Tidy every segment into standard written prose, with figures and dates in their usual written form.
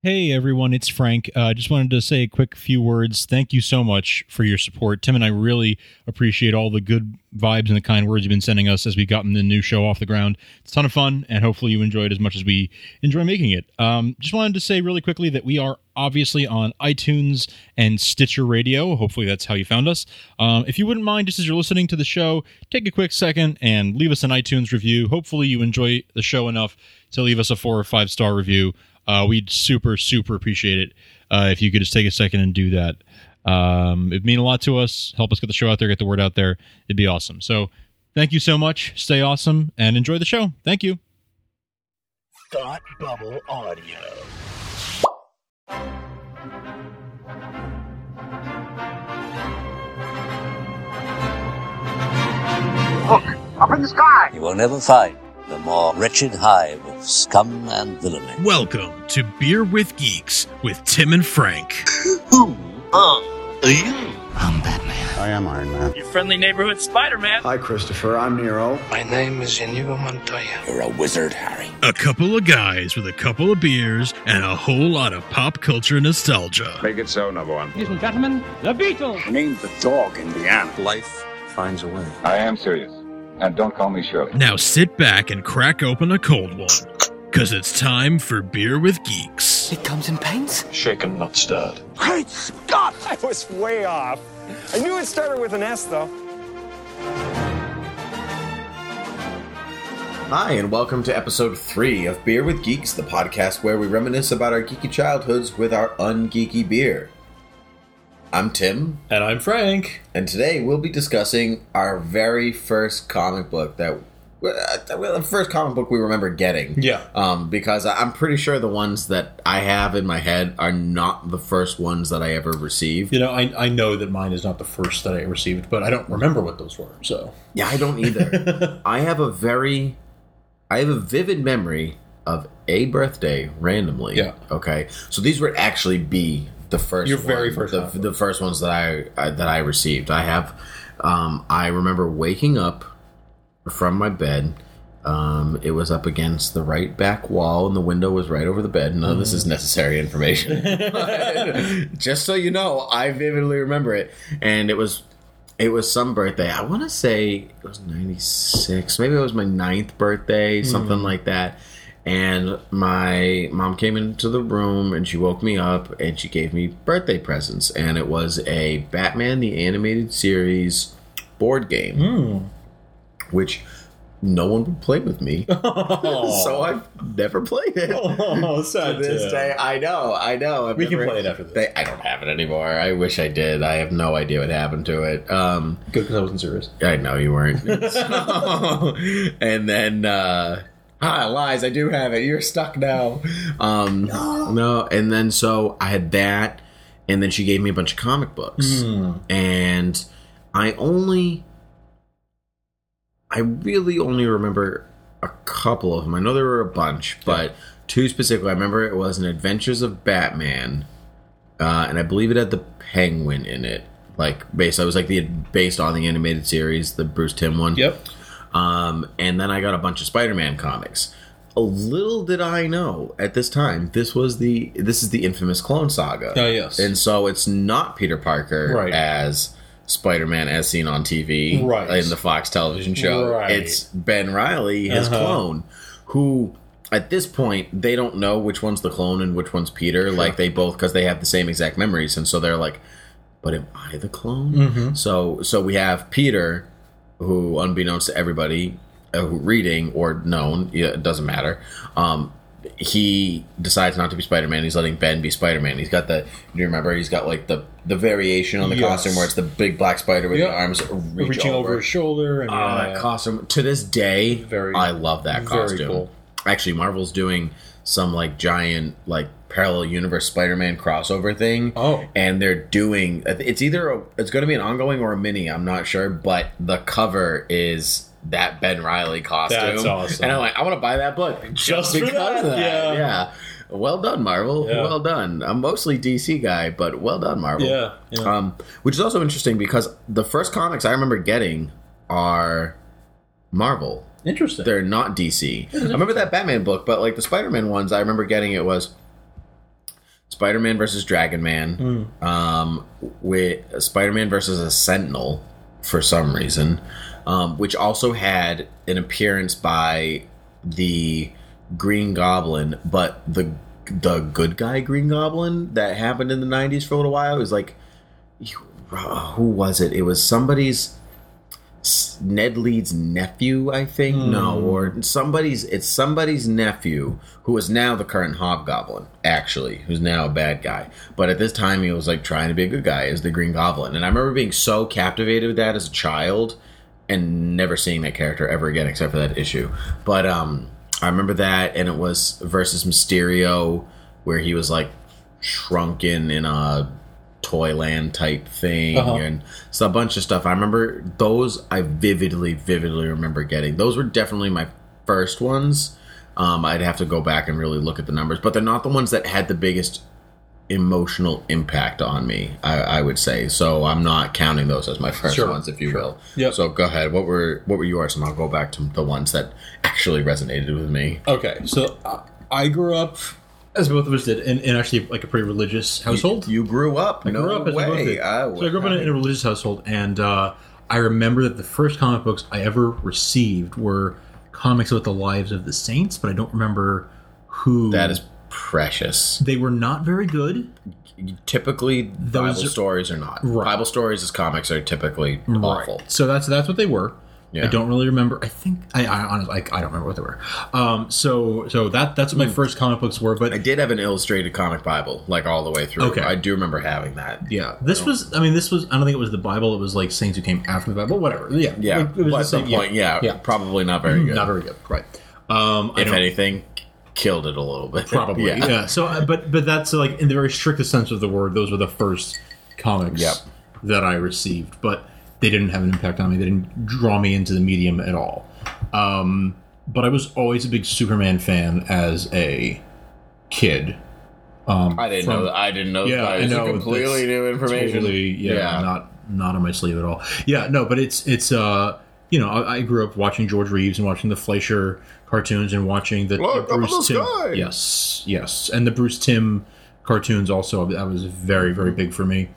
Hey everyone, it's Frank. Just wanted to say a quick few words. Thank you so much for your support. Tim and I really appreciate all the good vibes and the kind words you've been sending us as we've gotten the new show off the ground. It's a ton of fun, and hopefully you enjoy it as much as we enjoy making it. Just wanted to say really quickly that we are obviously on iTunes and Stitcher Radio. Hopefully that's how you found us. If you wouldn't mind, just as you're listening to the show, take a quick second and leave us an iTunes review. Hopefully you enjoy the show enough to leave us a 4 or 5 star review. We'd super appreciate it if you could just take a second and do that. It'd mean a lot to us. Help us get the show out there, get the word out there. It'd be awesome. So thank you so much. Stay awesome and enjoy the show. Thank you. Thought Bubble Audio. Look, up in the sky. You will never find the more wretched hive of scum and villainy. Welcome to Beer with Geeks with Tim and Frank. Who are you? I'm Batman. I am Iron Man. Your friendly neighborhood Spider-Man. Hi, Christopher. I'm Nero. My name is Inigo Montoya. You're a wizard, Harry. A couple of guys with a couple of beers and a whole lot of pop culture nostalgia. Make it so, number one. Ladies and gentlemen, the Beatles. Named the dog Indiana. Life finds a way. I am serious. And don't call me Shirley. Now sit back and crack open a cold one, because it's time for Beer with Geeks. It comes in paints? Shaken, not stirred. Great Scott! I was way off. I knew it started with an S, though. Hi, and welcome to episode 3 of Beer with Geeks, the podcast where we reminisce about our geeky childhoods with our ungeeky beer. I'm Tim. And I'm Frank. And today we'll be discussing our very first comic book the first comic book we remember getting. Yeah. Because I'm pretty sure the ones that I have in my head are not the first ones that I ever received. You know, I know that mine is not the first that I received, but I don't remember what those were, so. Yeah, I don't either. I have a vivid memory of a birthday randomly. Yeah. Okay. So these would actually be the first Your very first the first ones that I received. I remember waking up from my bed. It was up against the right back wall and the window was right over the bed. None of this is necessary information. Just so you know, I vividly remember it. And it was some birthday. I want to say it was 96. Maybe it was my 9th birthday, something like that. And my mom came into the room and she woke me up and she gave me birthday presents. And it was a Batman the Animated Series board game, which no one would play with me. So I've never played it. Oh, sad to this day. I know. We can play it after this. I don't have it anymore. I wish I did. I have no idea what happened to it. Good, because I wasn't serious. I know you weren't. And then... lies, I do have it. You're stuck now. No. And then so I had that, and then she gave me a bunch of comic books. And I really only remember a couple of them. I know there were a bunch, but 2 specifically. I remember it was an Adventures of Batman, and I believe it had the Penguin in it. Based on the animated series, the Bruce Timm one. Yep. And then I got a bunch of Spider-Man comics. A little did I know at this time, this is the infamous Clone Saga. Oh, yes. And so it's not Peter Parker as Spider-Man as seen on TV in the Fox television show. Right. It's Ben Reilly, his clone, who at this point they don't know which one's the clone and which one's Peter. Like they both, because they have the same exact memories, and so they're like, "But am I the clone?" So we have Peter, who, unbeknownst to everybody reading or known, it doesn't matter, he decides not to be Spider-Man. He's letting Ben be Spider-Man. He's got do you remember? He's got the variation on the costume where it's the big black spider with the arms reaching over his shoulder. And that costume, to this day, I love that costume. Cool. Actually, Marvel's doing some giant parallel universe Spider-Man crossover thing. Oh. And they're doing, it's going to be an ongoing or a mini, I'm not sure, but the cover is that Ben Reilly costume. That's awesome. And I'm like, I want to buy that book just because of that. Yeah. Well done, Marvel. Yeah. Well done. I'm mostly DC guy, but well done, Marvel. Yeah. Which is also interesting because the first comics I remember getting are Marvel. Interesting. They're not DC. I remember that Batman book, but the Spider-Man ones I remember getting, it was Spider-Man versus Dragon Man, with Spider-Man versus a Sentinel for some reason, which also had an appearance by the Green Goblin, but the good guy Green Goblin that happened in the 90s for a little while. It was like, who was it? It was somebody's, Ned Leeds' nephew, I think. No, or it's somebody's nephew who is now the current Hobgoblin, actually, who's now a bad guy. But at this time, he was like trying to be a good guy as the Green Goblin. And I remember being so captivated with that as a child and never seeing that character ever again except for that issue. But I remember that, and it was versus Mysterio, where he was like shrunken in a Toyland type thing, and so a bunch of stuff. I remember those. I vividly remember getting. Those were definitely my first ones. I'd have to go back and really look at the numbers, but they're not the ones that had the biggest emotional impact on me, I would say. So I'm not counting those as my first ones, if you will. Yep. So go ahead. What were yours? And I'll go back to the ones that actually resonated with me. Okay, so I grew up, as both of us did, in actually like a pretty religious household. You grew up? I grew up as we both did. So I grew up in a religious household, and I remember that the first comic books I ever received were comics about the lives of the saints, but I don't remember who. That is precious. They were not very good. Typically, Bible stories are not. Right. Bible stories as comics are typically awful. So that's what they were. Yeah. I don't really remember. I think I honestly I don't remember what they were. So that's what my first comic books were. But I did have an illustrated comic Bible, like all the way through. Okay, I do remember having that. Yeah, this was. I don't think it was the Bible. It was like saints who came after the Bible. Whatever. Yeah, yeah. It was at some point, yeah, probably not very good. Not very good. Right. If anything, killed it a little bit. Probably. Yeah. So, but that's like in the very strictest sense of the word. Those were the first comics that I received, but they didn't have an impact on me. They didn't draw me into the medium at all. But I was always a big Superman fan as a kid. I didn't know that. I didn't know that. I know. Completely new information. Totally, not on my sleeve at all. Yeah, no, but it's I grew up watching George Reeves and watching the Fleischer cartoons and watching the Bruce Timm. Yes, and the Bruce Timm cartoons also. That was very, very big for me.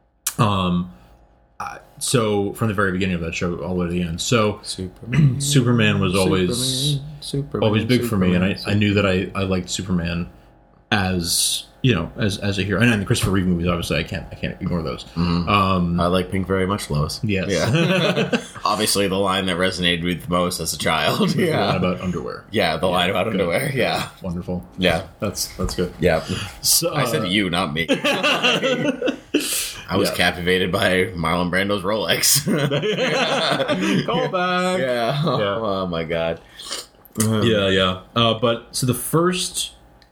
So from the very beginning of that show all the way to the end. So Superman was always big for me, and I knew that I liked Superman as as a hero. And the Christopher Reeve movies, obviously, I can't ignore those. Mm-hmm. I like Pink very much, Lois. Yes. Yeah. Obviously, the line that resonated with most as a child. The line about underwear. Yeah, the line about underwear. Yeah. Wonderful. Yeah. That's good. Yeah. So, I said you, not me. I was captivated by Marlon Brando's Rolex. Call back. Yeah. Oh my God. Yeah. But so the first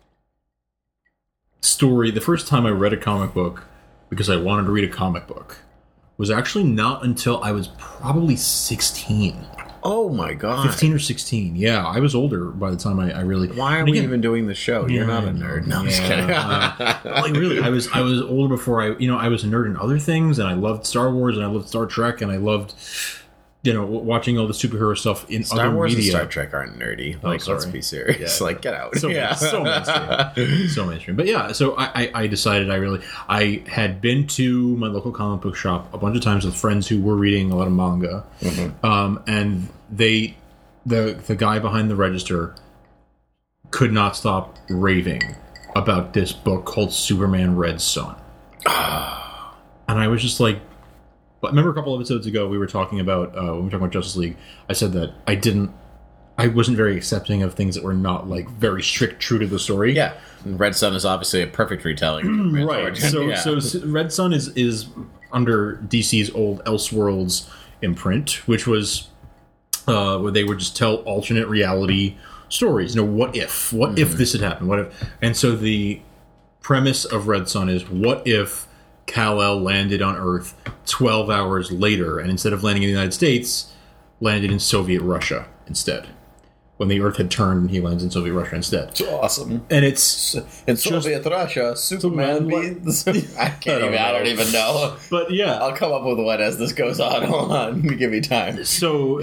time I read a comic book because I wanted to read a comic book was actually not until I was probably 16. Oh my God. 15 or 16. Yeah, I was older by the time I really... Why are we even doing the show? You're not a nerd. No, I'm just kidding. Like really, I was older before I was a nerd in other things, and I loved Star Wars, and I loved Star Trek, and I loved watching all the superhero stuff in Star other Wars media. And Star Trek aren't nerdy. Like, let's be serious. Yeah, like, get out. So mainstream. So mainstream. But yeah, so I decided I had been to my local comic book shop a bunch of times with friends who were reading a lot of manga. Mm-hmm. And the guy behind the register could not stop raving about this book called Superman Red Son. And I was just like, I remember a couple episodes ago we were talking about when we were talking about Justice League. I said that I wasn't very accepting of things that were not like very strict, true to the story. Yeah, Red Son is obviously a perfect retelling. Right. So Red Son is under DC's old Elseworlds imprint, which was where they would just tell alternate reality stories. What if? What if this had happened? What if? And so the premise of Red Son is, what if Kal-El landed on Earth 12 hours later, and instead of landing in the United States, landed in Soviet Russia instead. When the Earth had turned, he lands in Soviet Russia instead. It's awesome. And it's in Soviet Russia, Superman beats... I don't even know. But yeah. I'll come up with one as this goes on. Hold on. Give me time. So,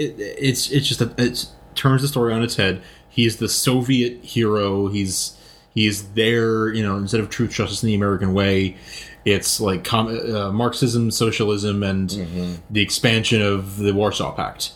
it's just it turns the story on its head. He's the Soviet hero. He's He's there, instead of truth, justice, and the American way, it's like Marxism, socialism, and the expansion of the Warsaw Pact.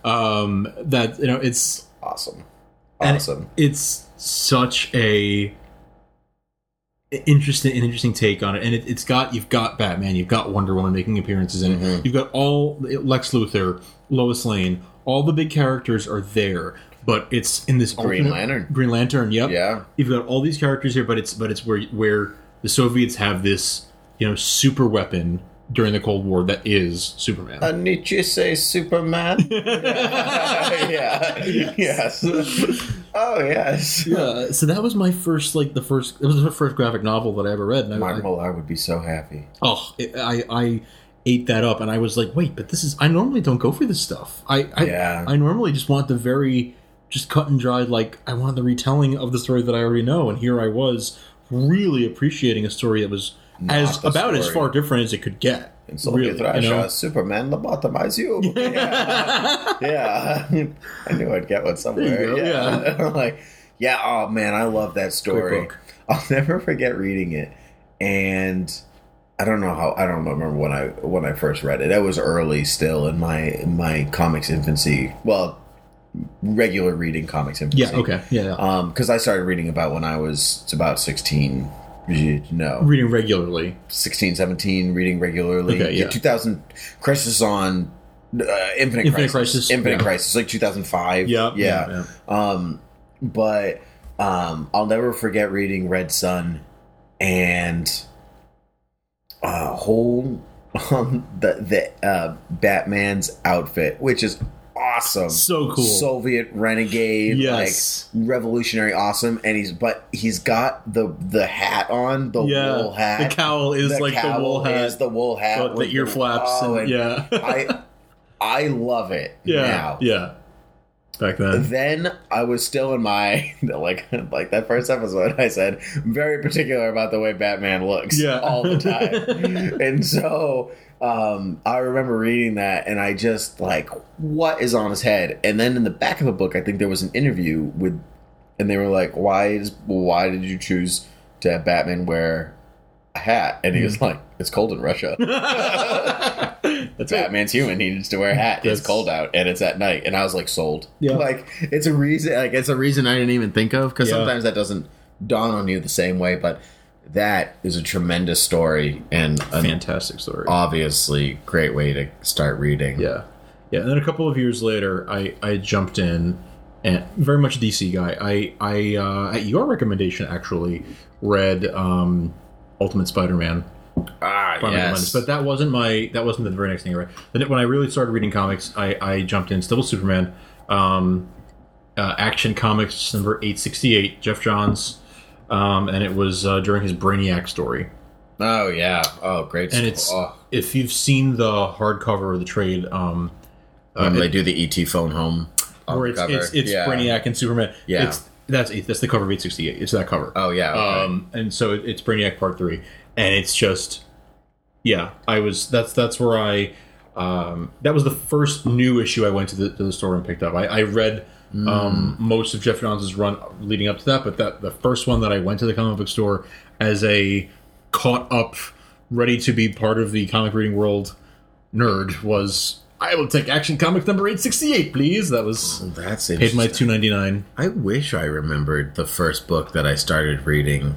It's awesome. It's such a interesting take on it, and you've got Batman, you've got Wonder Woman making appearances in it, you've got all Lex Luthor, Lois Lane, all the big characters are there, but it's in this Green Lantern, yep. Yeah. You've got all these characters here, but it's where the Soviets have this, super weapon during the Cold War that is Superman. Nietzsche say Superman? Yeah. Yes. Oh, yes. Yeah, so that was my first, it was the first graphic novel that I ever read. And Mark Millar would be so happy. Oh, I ate that up, and I was like, wait, but I normally don't go for this stuff. I normally just want the very, just cut and dried, I want the retelling of the story that I already know, and here I was really appreciating a story that was as far different as it could get. And so really, Superman lobotomize you. Yeah. I knew I'd get one somewhere. Yeah. Oh man, I love that story. I'll never forget reading it. And I don't remember when I first read it. I was early still in my comics infancy. Well, regular reading comics infancy. Yeah, okay. Yeah. Because I started reading about when I was about 16. Reading regularly. 16, 17, reading regularly. Okay, yeah. 2000 Crisis on Infinite Crisis, 2005. Yeah. But I'll never forget reading Red Sun and the Batman's outfit, which is awesome. So cool. Soviet renegade, revolutionary awesome. And he's got the hat on, the wool hat. The cowl is the wool hat. Is the wool hat with the ear flaps. I love it now. Yeah. Back then I was still in my like that first episode I said very particular about the way Batman looks all the time. And so I remember reading that and I just what is on his head? And then in the back of the book I think there was an interview and they were like, why did you choose to have Batman wear a hat? And he was like, it's cold in Russia. Batman's human. He needs to wear a hat. It's cold out, and it's at night. And I was sold. Yeah. It's a reason. It's a reason I didn't even think of because sometimes that doesn't dawn on you the same way. But that is a tremendous story and a fantastic story. Obviously, great way to start reading. Yeah. And then a couple of years later, I jumped in, and very much a DC guy. I at your recommendation actually read Ultimate Spider-Man. Yes. But that wasn't the very next thing I read. Then when I really started reading comics, I jumped in. Still Superman, Action Comics number 868, Jeff Johns, and it was during his Brainiac story. Oh yeah, great. And it's if you've seen the hardcover or the trade, they do the ET phone home, where it's Brainiac and Superman. Yeah, that's the cover of 868. It's that cover. Oh yeah. Okay. And so it's Brainiac Part 3. And it's just, that's where that was the first new issue I went to the store and picked up. I read most of Jeff Johns' run leading up to that, but the first one that I went to the comic book store as a caught up, ready to be part of the comic reading world nerd was, I will take Action Comics number 868, please. That was, paid my $2.99. I wish I remembered the first book that I started reading,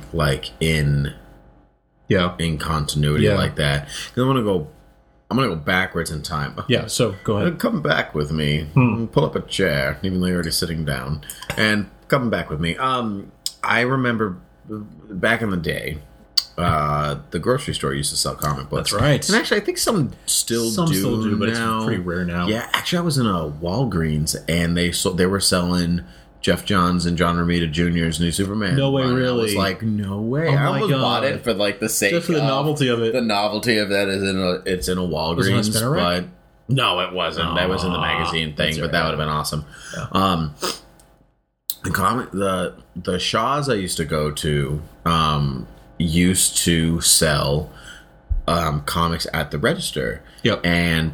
in continuity like that. I'm gonna go backwards in time. Yeah, so go ahead. Come back with me. Pull up a chair, even though you're already sitting down, and come back with me. I remember back in the day, the grocery store used to sell comic books. That's right. And actually, I think some still do, but now. It's pretty rare now. Yeah, actually, I was in a Walgreens, and they were selling Jeff Johns and John Romita Jr.'s New Superman. No way, really? I was like, no way. Oh I almost bought it for the sake just for the novelty of it. The novelty of that is it's in a Walgreens, but no, it wasn't. That was in the magazine thing, but that would have been awesome. Yeah. The Shaws I used to go to used to sell comics at the register. Yep. And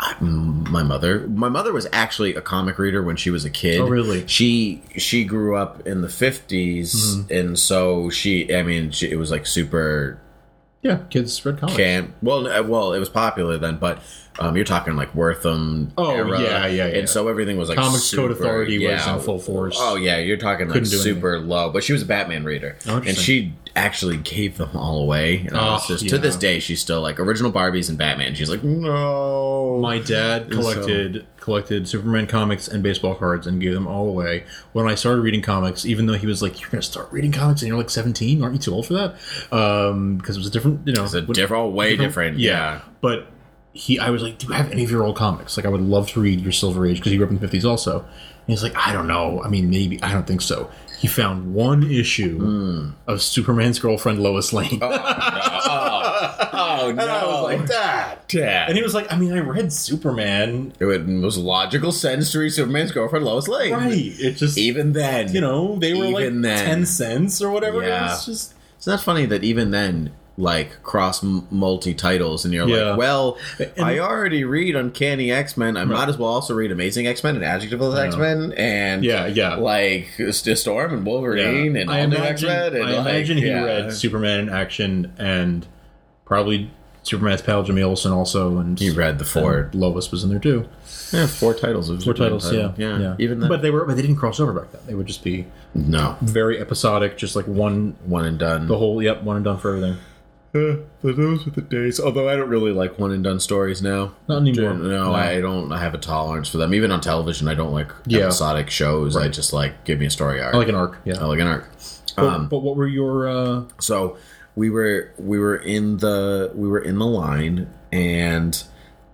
My mother was actually a comic reader when she was a kid. Oh, really? She grew up in the 50s, and so it was like super. Yeah, kids read comics. Well, it was popular then, but you're talking like Wortham era. Yeah. And so everything was like Comics super, Code Authority was in full force. Oh, yeah, you're talking like super low. But she was a Batman reader. And she actually gave them all away. And to this day, she's still like, original Barbies and Batman. She's like, no. My dad collected Superman comics and baseball cards and gave them all away. When I started reading comics, even though he was like, you're going to start reading comics and you're like 17? Aren't you too old for that? Because it was a different, It's a different. Yeah. But I was like, do you have any of your old comics? Like, I would love to read your Silver Age, because he grew up in the 50s also. And he's like, I don't know. I mean, maybe. I don't think so. He found one issue of Superman's girlfriend, Lois Lane. Oh, no. And I was like, Dad. And he was like, I mean, I read Superman. It was logical sense to read Superman's girlfriend, Lois Lane. Right. It just... Even then. They were like 10 cents or whatever. Yeah. It was just... It's not funny that even then... like cross multi-titles, and you're like, well, I already read Uncanny X-Men, I might as well also read Amazing X-Men and Adjectiveless X-Men and like Storm and Wolverine and all new X-Men. And I imagine he read Superman in Action and probably Superman's pal Jimmy Olsen also, and he read the 4. Lois was in there too. Yeah, 4 titles of Superman. Yeah. Even then. But they didn't cross over back then. They would just be very episodic, just like one and done. The whole one and done for everything. But those were the days. Although I don't really like one and done stories now. Not anymore. No, I don't. I have a tolerance for them. Even on television, I don't like episodic shows. Right. I just like, give me a story arc. I like an arc. Yeah, I like an arc. But what were your? So we were in the line, and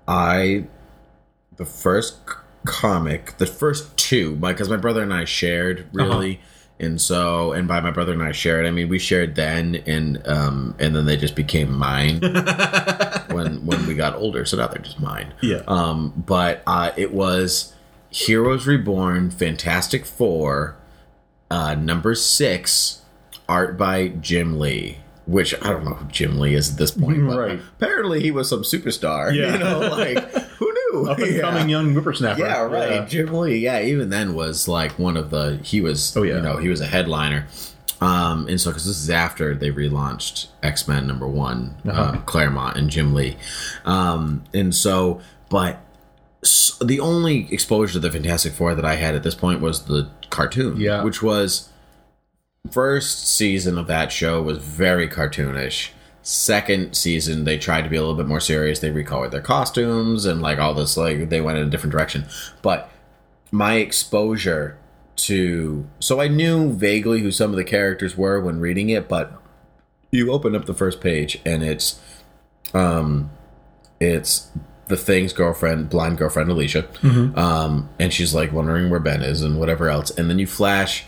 the first comic, the first 2, because my brother and I shared really. And so, and by my brother and I shared, I mean we shared then, and then they just became mine when we got older. So now they're just mine. Yeah. But it was Heroes Reborn, Fantastic Four, number 6, art by Jim Lee. Which I don't know who Jim Lee is at this point, but apparently he was some superstar. Yeah. Who knew? Up and coming young whippersnapper. Yeah, right. Yeah. Jim Lee, even then was like one of the. He was, he was a headliner. And so, because this is after they relaunched X-Men number 1, Claremont and Jim Lee, and so, but the only exposure to the Fantastic Four that I had at this point was the cartoon, which was. First season of that show was very cartoonish. Second season, they tried to be a little bit more serious. They recolored their costumes and like all this, like they went in a different direction. But my exposure to, so I knew vaguely who some of the characters were when reading it, but you open up the first page and it's the Thing's girlfriend, blind girlfriend Alicia, and she's like wondering where Ben is and whatever else, and then you flash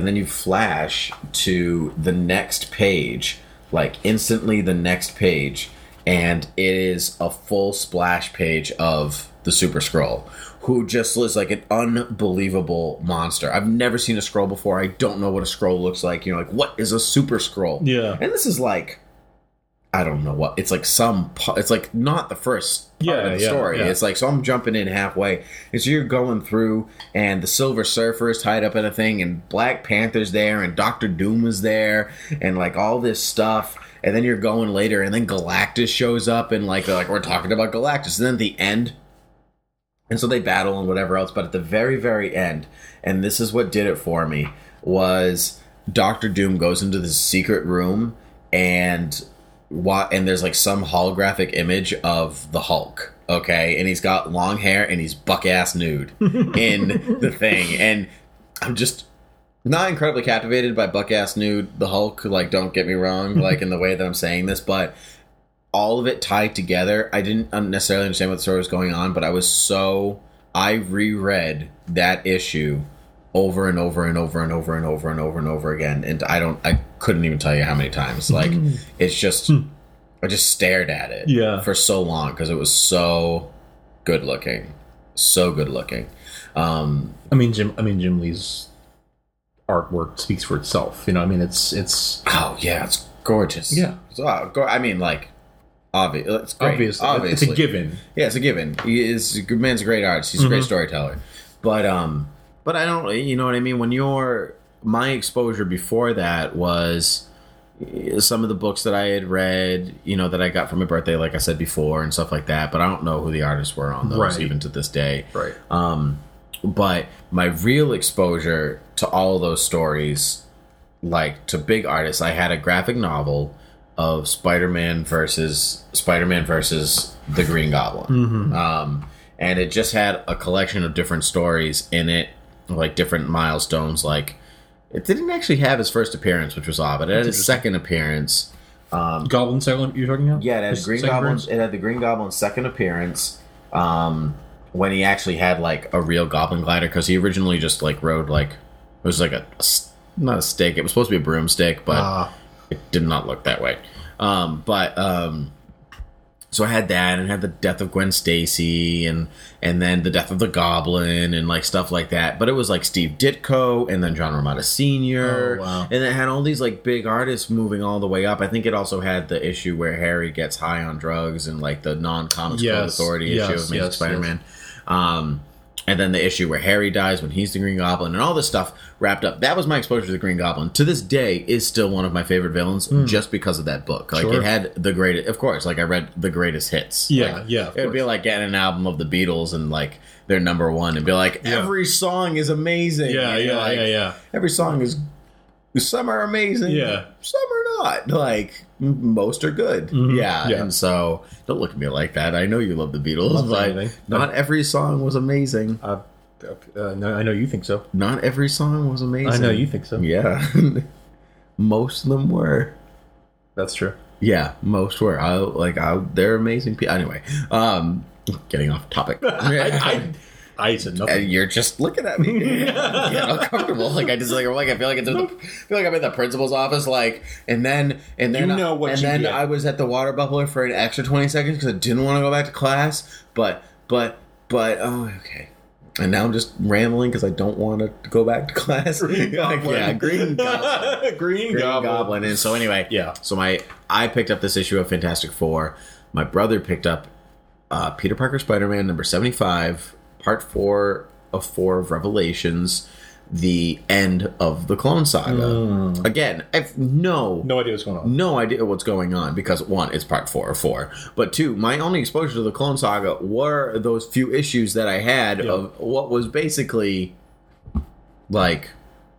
to the next page, like instantly the next page, and it is a full splash page of the Super Skrull, who just looks like an unbelievable monster. I've never seen a Skrull before. I don't know what a Skrull looks like. You're like, what is a Super Skrull? Yeah. And this is like, I don't know what, it's like it's like not the first part of the story. It's like, so I'm jumping in halfway. And so you're going through, and the Silver Surfer is tied up in a thing, and Black Panther's there, and Doctor Doom is there, and like all this stuff. And then you're going later, and then Galactus shows up, and like we're talking about Galactus. And then at the end, and so they battle and whatever else. But at the very, very end, and this is what did it for me, was Doctor Doom goes into this secret room, and there's like some holographic image of the Hulk, okay, and he's got long hair and he's buck ass nude in the thing, and I'm just not incredibly captivated by buck ass nude the Hulk, like don't get me wrong, like in the way that I'm saying this, but all of it tied together. I didn't necessarily understand what the story was going on, but I reread that issue over and over and over and over and over and over and over again, and I couldn't even tell you how many times. Like it's just I just stared at it for so long because it was so good looking. I mean Jim Lee's artwork speaks for itself. You know, I mean it's oh yeah, it's gorgeous. Yeah, I mean, like It's great. Obviously. It's a given. Yeah, it's a given. Man's a great artist. He's a great storyteller. But I don't, you know what I mean? My exposure before that was some of the books that I had read, that I got for my birthday, like I said before, and stuff like that. But I don't know who the artists were on those, even to this day. Right. But my real exposure to all of those stories, like to big artists, I had a graphic novel of Spider-Man versus the Green Goblin. And it just had a collection of different stories in it, like different milestones. Like, it didn't actually have his first appearance, which was odd, but it had his second appearance. Goblin second, you're talking about? Yeah, it had the Green Goblin's second appearance. When he actually had like a real goblin glider, because he originally just like rode like, it was like not a stick, it was supposed to be a broomstick, but it did not look that way. So I had that, and had the death of Gwen Stacy, and then the death of the Goblin, and like stuff like that. But it was like Steve Ditko, and then John Romita Sr. Oh, wow. And it had all these like big artists moving all the way up. I think it also had the issue where Harry gets high on drugs, and like the non-Comics Code Authority issue of Amazing Spider-Man. And then the issue where Harry dies when he's the Green Goblin, and all this stuff wrapped up. That was my exposure to the Green Goblin. To this day, is still one of my favorite villains, just because of that book. Like, it had the greatest, of course, like I read the greatest hits. Yeah, like, yeah. It would be like getting an album of the Beatles and like their number one, and be like, every song is amazing. Yeah. Every song is, some are amazing, some are not. Like, most are good. Yeah. And so, don't look at me like that. I know you love the Beatles, but not every song was amazing. No, I know you think so. Not every song was amazing. I know you think so. Yeah. Most of them were. That's true. Yeah, most were. They're amazing people. Anyway, getting off topic. I said nothing. And you're just looking at me. Yeah, uncomfortable. Like, I just like I feel like I'm in the principal's office. Like, and then I was at the water bubbler for an extra 20 seconds because I didn't want to go back to class. But oh, okay. And now I'm just rambling because I don't want to go back to class. Green Goblin. Green Goblin. And so anyway, so I picked up this issue of Fantastic Four. My brother picked up Peter Parker Spider-Man number 75. Part 4 of 4 of Revelations, the end of the Clone Saga. Again, I've no idea what's going on. No idea what's going on, because 1, it's part 4 of 4. But 2, my only exposure to the Clone Saga were those few issues that I had of what was basically like,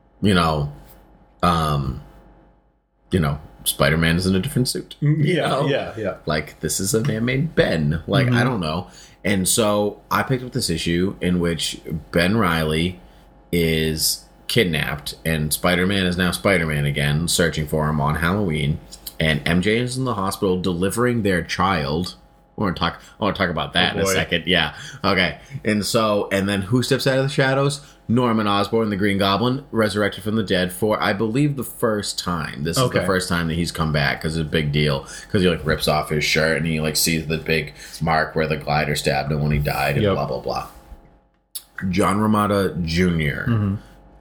Spider-Man is in a different suit. Yeah. Like, this is a man named Ben. Like, I don't know. And so I picked up this issue in which Ben Reilly is kidnapped, and Spider-Man is now Spider-Man again, searching for him on Halloween. And MJ is in the hospital delivering their child. I want to talk about that in a second. Yeah. Okay. And then who steps out of the shadows? Norman Osborn, the Green Goblin, resurrected from the dead for, I believe, the first time. This is the first time that he's come back, because it's a big deal. Because he rips off his shirt and he sees the big mark where the glider stabbed him when he died, and blah blah blah. John Romita Jr.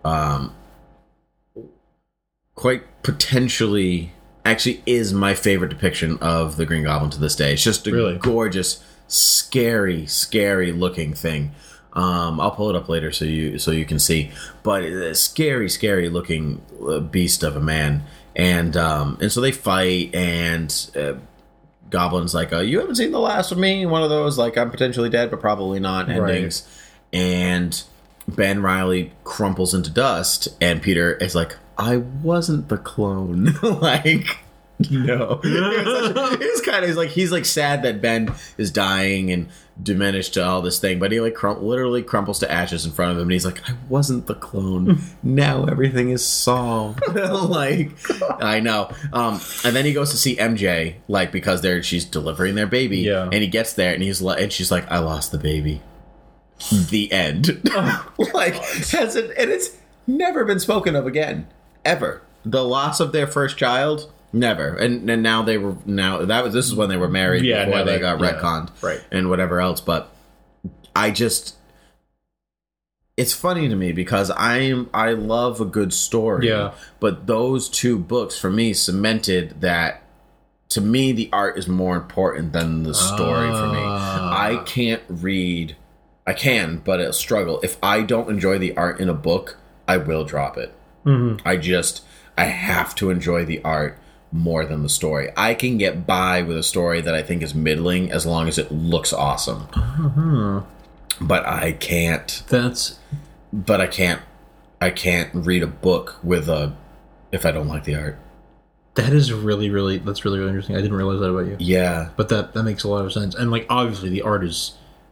Quite potentially, actually, is my favorite depiction of the Green Goblin to this day. It's just a gorgeous, scary looking thing. I'll pull it up later so you can see. But a scary looking beast of a man. And so they fight, and Goblin's like, you haven't seen the last of me? One of those, like, I'm potentially dead, but probably not endings. Right. And Ben Reilly crumples into dust, and Peter is like, I wasn't the clone. No. He's sad that Ben is dying and diminished to all this thing, but he literally crumples to ashes in front of him, and he's like, I wasn't the clone. Now everything is solved. I know. And then he goes to see MJ, because she's delivering their baby, and he gets there, and she's like, I lost the baby. The end. And it's never been spoken of again, ever. The loss of their first child. Never. And now this is when they were married, before they got retconned, right, and whatever else. But it's funny to me because I love a good story, but those 2 books for me cemented that to me, the art is more important than the story for me. I can't read. I can, but it'll struggle. If I don't enjoy the art in a book, I will drop it. I have to enjoy the art more than the story. I can get by with a story that I think is middling as long as it looks awesome. But I can't. But I can't read a book if I don't like the art. That is really interesting. I didn't realize that about you. Yeah. But that makes a lot of sense. And like obviously the art is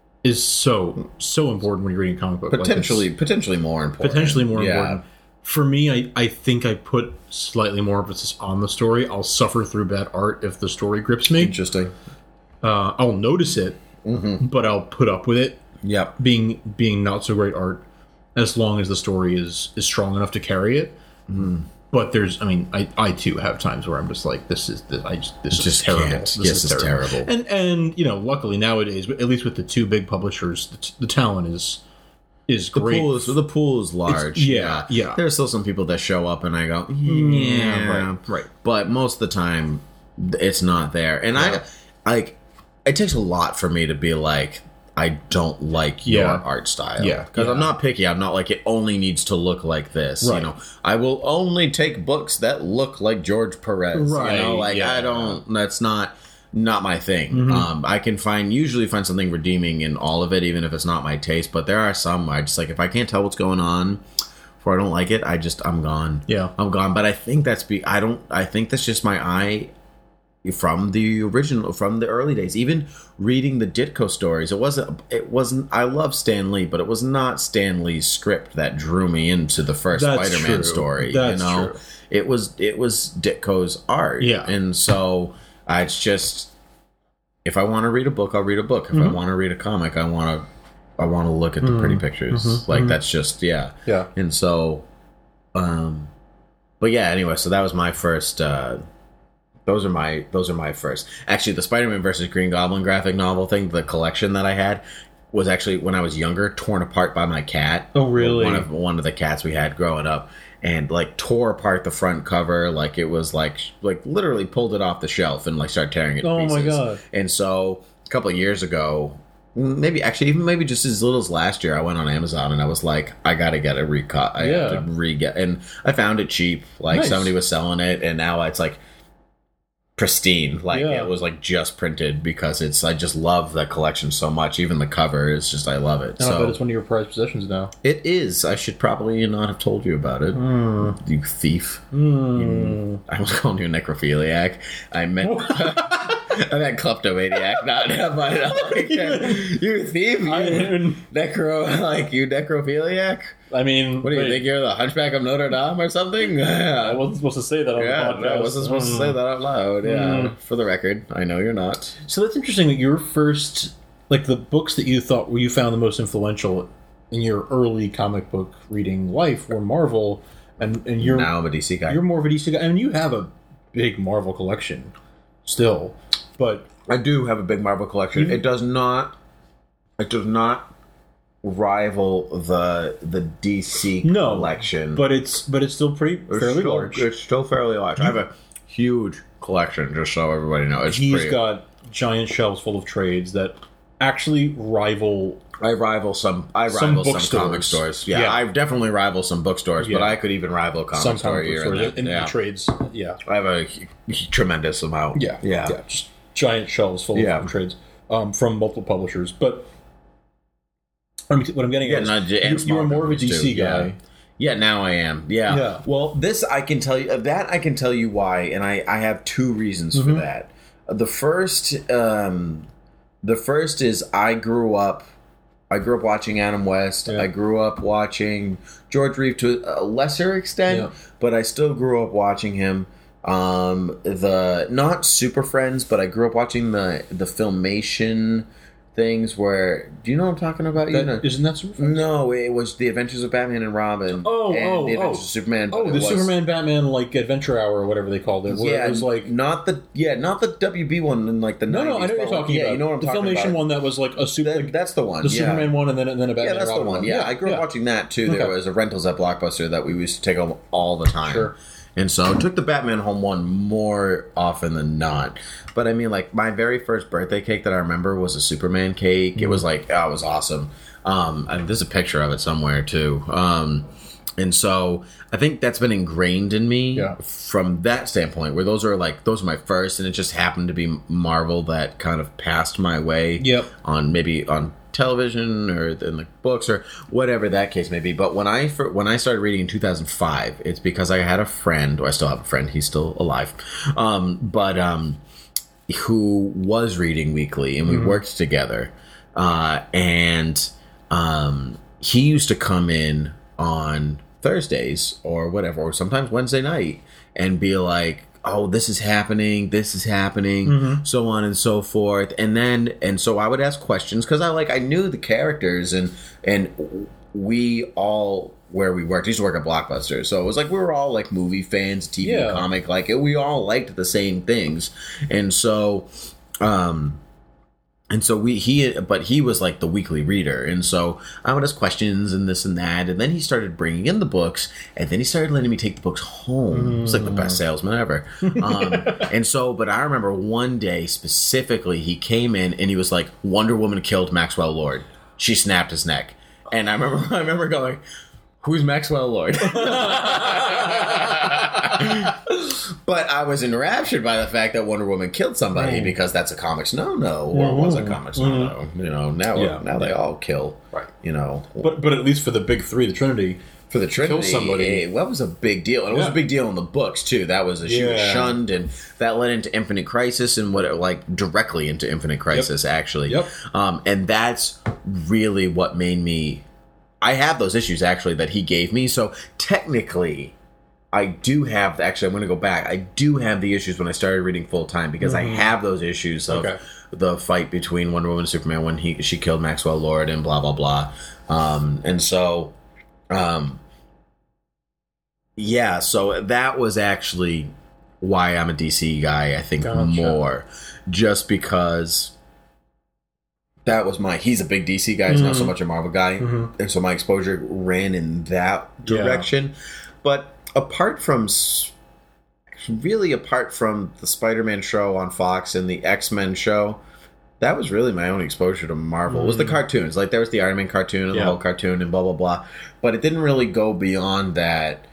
so important when you're reading a comic book. Potentially more important. For me, I think I put slightly more emphasis on the story. I'll suffer through bad art if the story grips me. Interesting. I'll notice it, but I'll put up with it. Yep. Being not so great art, as long as the story is strong enough to carry it. But I too have times where I'm just like, this is terrible. This is terrible. And luckily nowadays, at least with the two big publishers, the talent is great. The pool is large. Yeah. There are still some people that show up and I go, right. But most of the time, it's not there. And it takes a lot for me to be like, I don't like your art style. Because I'm not picky. I'm not like, it only needs to look like this. Right. I will only take books that look like George Perez. Right. I don't, that's not my thing. I can usually find something redeeming in all of it, even if it's not my taste. But there are some I just like, if I can't tell what's going on or I don't like it, I'm gone. Yeah. I'm gone. But I think that's just my eye from the early days. Even reading the Ditko stories, it wasn't I love Stan Lee, but it was not Stan Lee's script that drew me into the first Spider-Man story. That's true. It was Ditko's art. Yeah. And so it's just, if I want to read a book, I'll read a book. If I want to read a comic, I want to look at the pretty pictures. That's just yeah. And so but yeah, anyway, so that was my first those are my first. Actually, the Spider-Man versus Green Goblin graphic novel thing, the collection that I had, was actually, when I was younger, torn apart by my cat. Oh, really? One of the cats we had growing up, and like tore apart the front cover, like it was like literally pulled it off the shelf and like started tearing it to pieces. Oh my god! And so a couple of years ago, maybe just as little as last year, I went on Amazon and I was like, I gotta get a recut. I have to re-get, and I found it cheap. Like somebody was selling it, and now it's like pristine, it was like just printed, because I just love that collection so much. Even the cover is just, I love it. And I bet it's one of your prized possessions now. It is. I should probably not have told you about it. You thief. I was calling you a necrophiliac. I meant kleptomaniac. Not like, you thief. You necrophiliac. I mean, what do you think? You're the Hunchback of Notre Dame or something? I wasn't supposed to say that on the podcast. I wasn't supposed to say that out loud. Yeah, for the record, I know you're not. So that's interesting that your first, like the books that you found the most influential in your early comic book reading life were Marvel, and you're now I'm a DC guy. You're more of a DC guy. I mean, you have a big Marvel collection still, but I do have a big Marvel collection. It does not rival the DC collection, but it's still fairly large. It's still fairly large. I have a huge collection, just so everybody knows. He's got giant shelves full of trades that actually rival. I rival some comic stores. Yeah, I definitely rival some bookstores, but I could even rival comic store here in the trades. Yeah, I have a tremendous amount. Yeah, just giant shelves full of trades from multiple publishers, but. What I'm getting at is you are more of a DC guy. Yeah, now I am. Yeah. Well, this I can tell you. That I can tell you why, and I have two reasons for that. The first is I grew up watching Adam West. I grew up watching George Reeves to a lesser extent, but I still grew up watching him. Not Super Friends, but I grew up watching the Filmation things where, do you know what I'm talking about? Isn't that Super Friends? No, it was The Adventures of Batman and Robin. The Adventures of Superman. Superman Batman Adventure Hour or whatever they called it. Where it was like not the WB one in like the 90s. No, I know what you're talking about. You know what I'm talking about. The Filmation one that was like a super. That's the one. The Superman one and then a Batman. Yeah, that's the one. Yeah, I grew up watching that too. There was a Rentals at Blockbuster that we used to take all the time. Sure. And so I took the Batman Home one more often than not. But I mean, like, my very first birthday cake that I remember was a Superman cake. It was like, it was awesome. And there's a picture of it somewhere too. And so I think that's been ingrained in me from that standpoint, where those are my first, and it just happened to be Marvel that kind of passed my way on television or in the books or whatever that case may be. But when I started reading in 2005, it's because I had a friend, or I still have a friend, he's still alive, who was reading weekly, and we worked together. And he used to come in on Thursdays or whatever, or sometimes Wednesday night, and be like, oh, this is happening, so on and so forth. And so I would ask questions, because I knew the characters, and we all, where we worked, I used to work at Blockbuster, so it was like we were all like movie fans, TV, comic, like we all liked the same things. And so he was like the weekly reader, and so I would ask questions and this and that, and then he started bringing in the books, and then he started letting me take the books home. It's like the best salesman ever. But I remember one day specifically, he came in and he was like, Wonder Woman killed Maxwell Lord. She snapped his neck. And I remember going, who's Maxwell Lord? But I was enraptured by the fact that Wonder Woman killed somebody, because that's a comics no-no, or was a comics no-no. You know, now they all kill. Right. You know. But at least for the big three, the Trinity. For the Trinity, kill somebody. That was a big deal. And it was a big deal in the books, too. That was she was shunned, and that led into Infinite Crisis, and directly into Infinite Crisis, actually. Yep. And that's really what made me... I have those issues, actually, that he gave me. So, technically... I do have, actually, I'm going to go back. I do have the issues when I started reading full time, because I have those issues of the fight between Wonder Woman and Superman when she killed Maxwell Lord and blah, blah, blah. So that was actually why I'm a DC guy, I think, more. Just because that was he's a big DC guy, he's not so much a Marvel guy. And so my exposure ran in that direction. But apart from the Spider-Man show on Fox and the X-Men show, that was really my only exposure to Marvel. It was the cartoons. Like, there was the Iron Man cartoon and the Hulk cartoon and blah, blah, blah. But it didn't really go beyond that.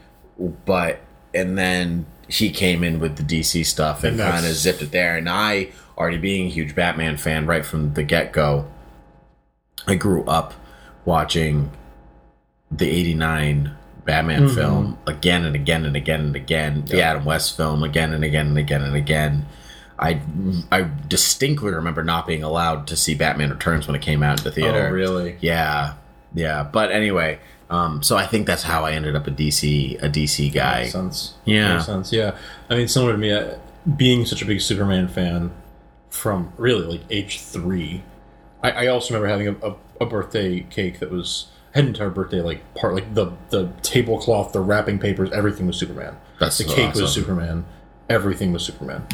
And then he came in with the DC stuff and kind of zipped it there. And I, already being a huge Batman fan right from the get-go, I grew up watching the 89 Batman film again and again and again and again. The Adam West film again and again and again and again. I distinctly remember not being allowed to see Batman Returns when it came out in the theater. Oh, really? Yeah. But anyway, so I think that's how I ended up a DC guy. Makes sense. Yeah. Makes sense. Yeah. I mean, similar to me, being such a big Superman fan from really like age 3. I also remember having a birthday cake that was. Had an entire birthday the tablecloth, the wrapping papers, everything was Superman. That's the cake was Superman, everything was Superman.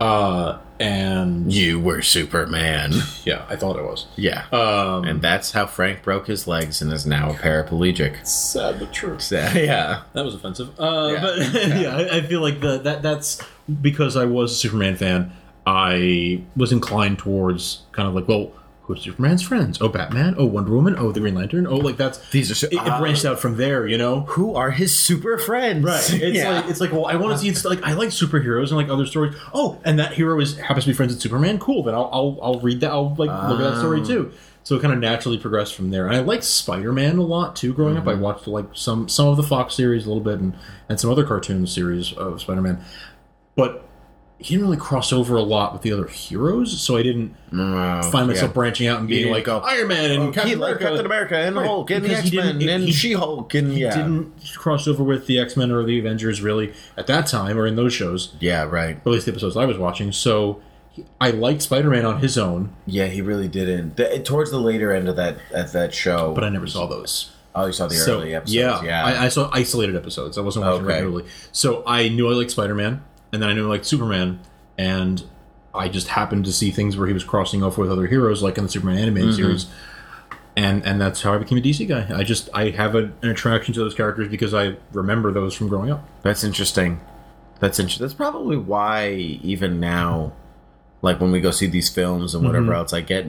And you were Superman. Yeah, I thought I was. Yeah, and that's how Frank broke his legs and is now a paraplegic. Sad but true. Yeah, that was offensive. But I feel like that's because I was a Superman fan. I was inclined towards kind of like, well, who's Superman's friends? Oh, Batman. Oh, Wonder Woman. Oh, the Green Lantern. Oh, like that's it branched out from there, you know. Who are his super friends? Right. It's like well, I want to see. It's like I like superheroes and like other stories. Oh, and that hero happens to be friends with Superman. Cool. Then I'll read that. I'll look at that story too. So it kind of naturally progressed from there. And I liked Spider-Man a lot too. Growing up, I watched like some of the Fox series a little bit and some other cartoon series of Spider-Man, but he didn't really cross over a lot with the other heroes, so I didn't find myself branching out and being like Iron Man and Captain America and Hulk and the X-Men and She-Hulk. And he didn't cross over with the X-Men or the Avengers really at that time or in those shows. Yeah, right. Or at least the episodes I was watching. So I liked Spider-Man on his own. Yeah, he really didn't. Towards the later end of that show. But I never saw those. Oh, you saw the early episodes? Yeah. I saw isolated episodes. I wasn't watching regularly. So I knew I liked Spider-Man. And then I knew I liked Superman, and I just happened to see things where he was crossing over with other heroes, like in the Superman animated series, and that's how I became a DC guy. I have an attraction to those characters because I remember those from growing up. That's interesting. That's interesting. That's probably why even now, like when we go see these films and whatever else, I get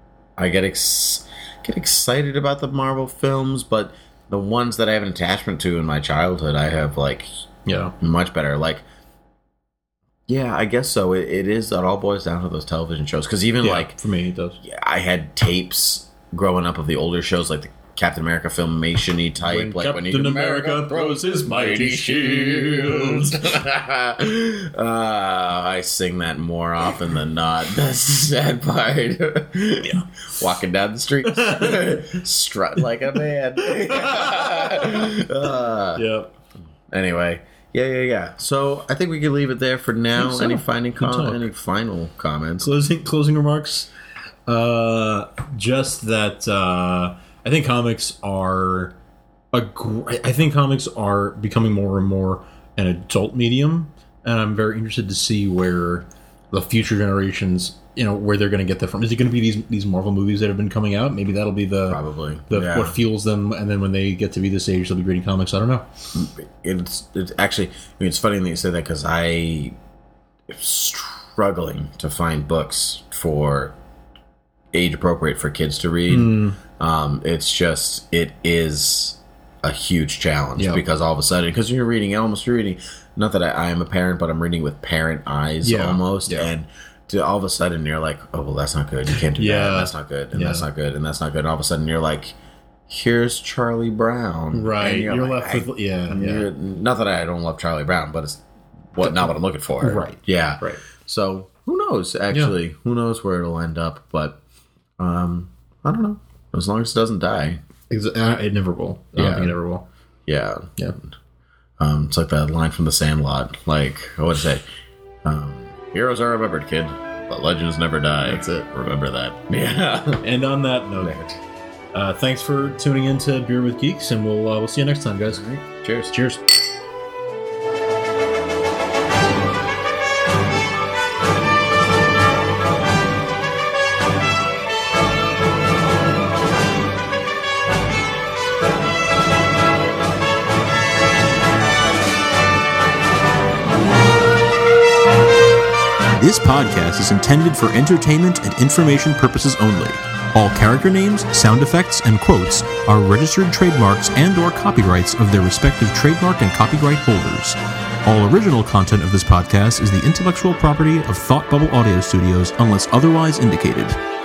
excited about the Marvel films, but the ones that I have an attachment to in my childhood, I have much better. Like, yeah, I guess so. It all boils down to those television shows. Because even for me, it does. I had tapes growing up of the older shows, like the Captain America Filmation-y type, when Captain America throws his mighty shield. I sing that more often than not. That's the sad part. Yeah, walking down the street, strut like a man. Anyway, yeah. So I think we can leave it there for now. So. Any final comments? Closing remarks. Just that. I think comics are becoming more and more an adult medium, and I'm very interested to see where the future generations, where they're going to get that from. Is it going to be these Marvel movies that have been coming out? Maybe that'll be what fuels them, and then when they get to be this age, they'll be reading comics. I don't know. It's actually, it's funny that you say that, because I am struggling to find books for age appropriate for kids to read. It is a huge challenge because all of a sudden, because you're reading, not that I am a parent, but I'm reading with parent eyes almost, and all of a sudden you're like, oh, well, that's not good, you can't do that, and that's not good, and that's not good, and that's not good, and all of a sudden you're like, here's Charlie Brown, right? You're like, left with not that I don't love Charlie Brown, but it's not what I'm looking for, right? So who knows? Actually, who knows where it'll end up? But I don't know. As long as it doesn't die. It never will. It never will. Yeah. It's like that line from The Sandlot. Like, what did it say? Heroes are remembered, kid, but legends never die. That's it. Remember that. Yeah. And on that note, thanks for tuning in to Beer with Geeks, and we'll see you next time, guys. Right. Cheers. Cheers. This podcast is intended for entertainment and information purposes only. All character names, sound effects, and quotes are registered trademarks and/or copyrights of their respective trademark and copyright holders. All original content of this podcast is the intellectual property of Thought Bubble Audio Studios unless otherwise indicated.